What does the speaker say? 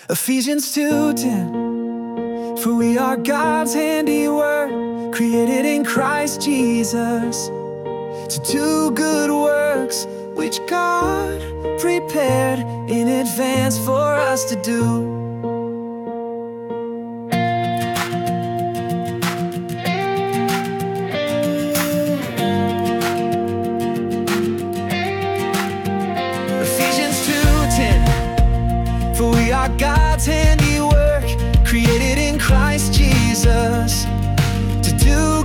Ephesians 2:10. For we are God's handiwork, created in Christ Jesus, to do good works, which God prepared in advance for us to do. Ephesians 2:10. For we are God's handiwork, created in Christ Jesus, to do